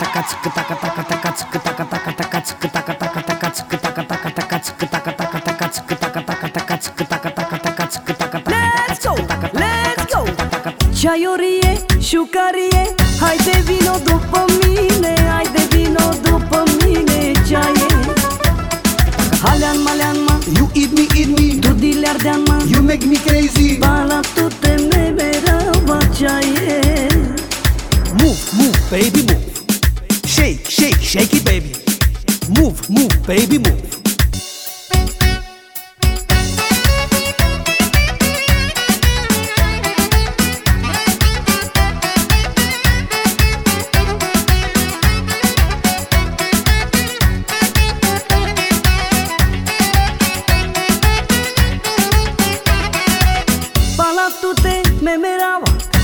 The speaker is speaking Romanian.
Let's go, let's go. Ceaiorie, șucărie, haide vino după mine, haide vino după mine, ceaie. Halean, malean, ma, You eat me, tu dileardean, ma, you make me crazy. bala tu te neverava, ceaie. Move, move, baby, move. Shake, shake, shake it, baby. Move, move, baby, move. Bala tu te memerava,